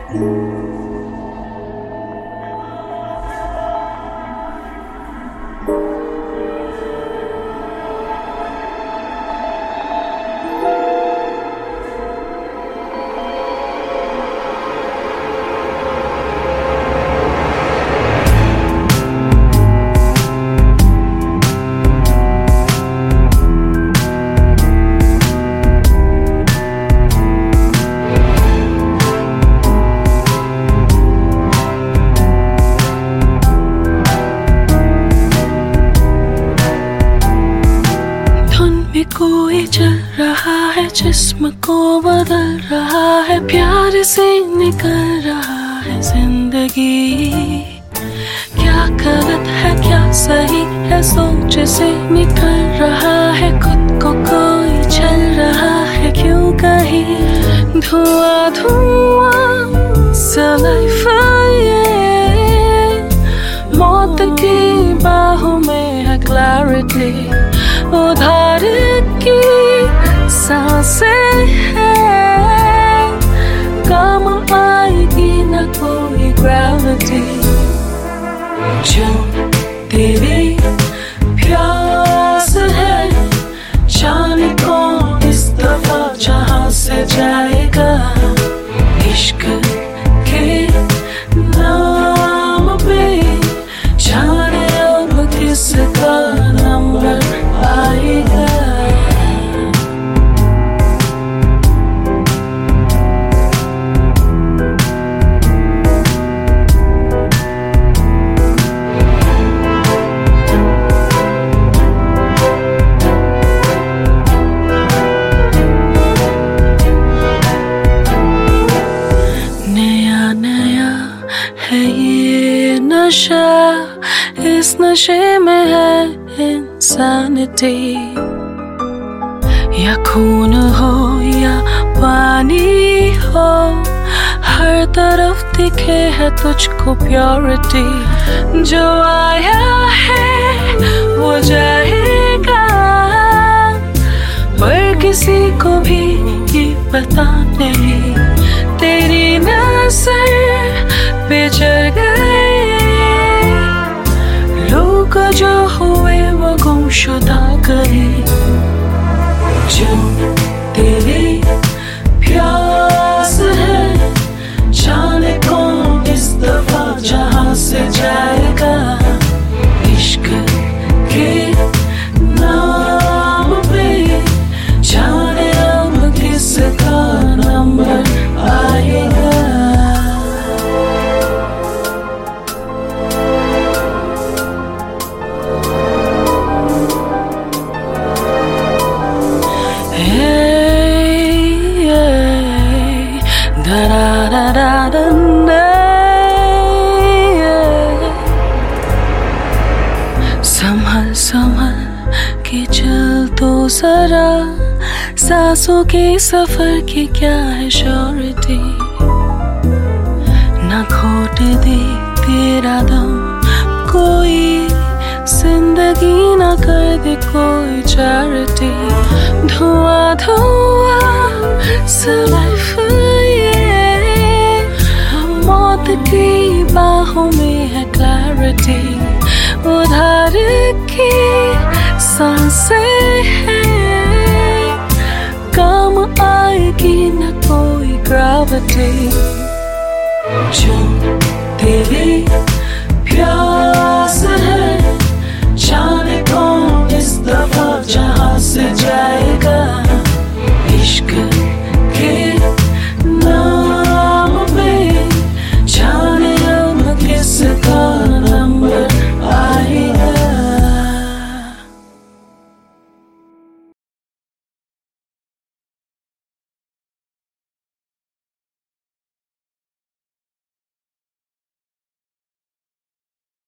कोई चल रहा है, जिस्म को बदल रहा है, प्यार से निकल रहा है जिंदगी। क्या गलत है क्या सही है, सोच से निकल रहा है, खुद को कोई चल रहा है क्यों कहीं। धुआं धुआं सा लाइफ ये, मौत की बाहों में है क्लैरिटी, उधार की सांसें हैं, काम आएगी न कोई ग्रेविटी। जो तेरी प्यास है, जाने कौन इस दफा जहां से जाएगा। इश्क के नाम पे जाने अब किसका नंबर आएगा। नया नया है ये नशा, इस नशे में है इंसानिटी। या खून हो या पानी हो, हर तरफ दिखे है तुझको प्योरिटी। जो आया है वो जाएगा, पर किसी को भी ये पता नहीं। तेरी नजर पे चढ़ गए लोग जो हुए वो गुमशुदा कहीं। जो तेरी प्यास है, जाने कौन इस दफा जहां से जाएगा। इश्क के नाम पे जाने अब किसका नंबर आएगा। संभल संभल के चल तो जरा, सांसों के सफर की क्या है श्योरिटी। ना खोट दे तेरा दम कोई, जिंदगी ना कर दे कोई चैरिटी। धुआं धुआं सा लाइफ ये, मौत की बाहों में है क्लैरिटी, उधार की सांसें हैं, काम आएगी न कोई ग्रेविटी।